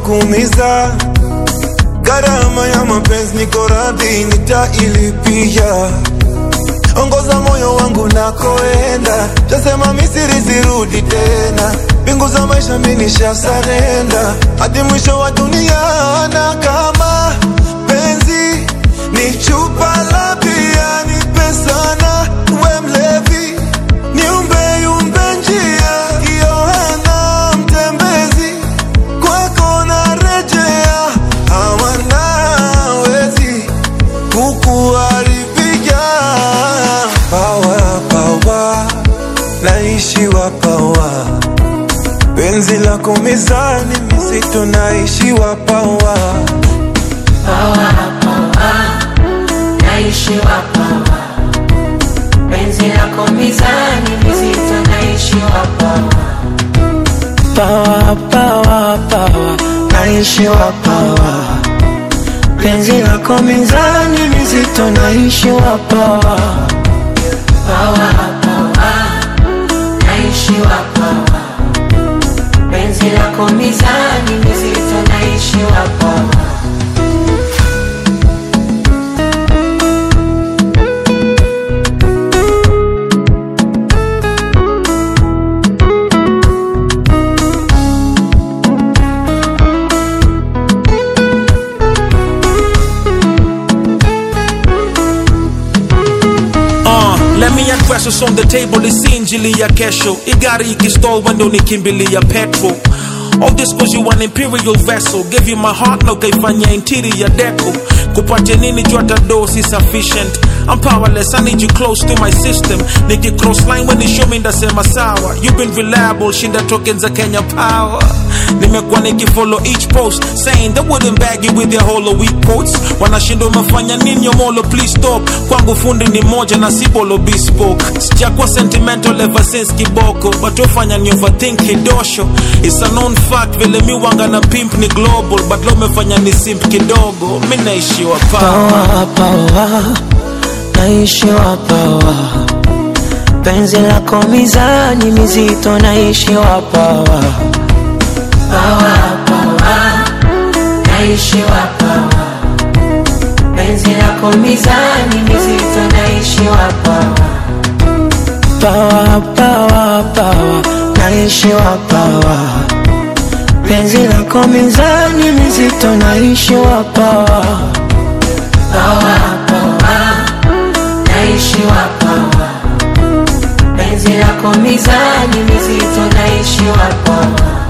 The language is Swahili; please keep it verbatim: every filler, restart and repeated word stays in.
kuumiza. Gharama ya mapenzi niko radhi nitailipia. Ongoza moyo wangu nakoenda, jasema misiri sirudi tena. Bingu za maisha mimi nishasarenda, hadi mwisho wa dunia. Na kama penzi ni chupa la bia, nipe sana we mlevi, niumbe yumbe njia. Yohana mtembezi, kwako narejea. Hawanawezi kukuharibia. Pawa, pawa, naishiwa pawa. Penzi lako mizani mizito, naishiwa pawa. Pawa, pawa, naishiwa pawa. Penzi lako mizani mizito, naishiwa pawa. Pawa, pawa, pawa, naishiwa pawa. Penzi lako mizani mizito, naishiwa pawa. Pawa, pawa, naishiwa pawa. Penzi lako mizani mizito, naishiwa pawa. Let me address what's on the table, it's injili ya kesho. Igari ikistall wendo nikimbili ya petrol. All this cause you an imperial vessel. Gave you my heart, now kaifanya interior deco. Kupate nini jota dose is sufficient. I'm powerless, I need you close to my system. Niki cross line when you show me ndasema sawa. You've been reliable, shinda tokens za Kenya power. Nimekuwa niki follow each post, saying they wouldn't bag you with their hollow weak quotes. Wanashinda umefanya nini yomolo, please stop. Kwangu fundi ni moja na sibolo bespoke. Sijakuwa sentimental ever since kiboko, but ufanya ni overthink kidosho. It's a known fact, vile mi wanga na pimp ni global, but lo mefanya ni simp kidogo. Mi naishiwa pawa. Pawa, pawa, naishiwa pawa. Penzi lako mizani mizito, naishiwa pawa. Pawa, pawa, naishiwa pawa. Penzi lako mizani mizito, naishiwa pawa. Pawa, pawa, pawa, naishiwa pawa. Penzi lako mizani mizito, naishiwa pawa. Pawa, pawa, naishiwa pawa. Penzi lako mizani mizito, naishiwa pawa.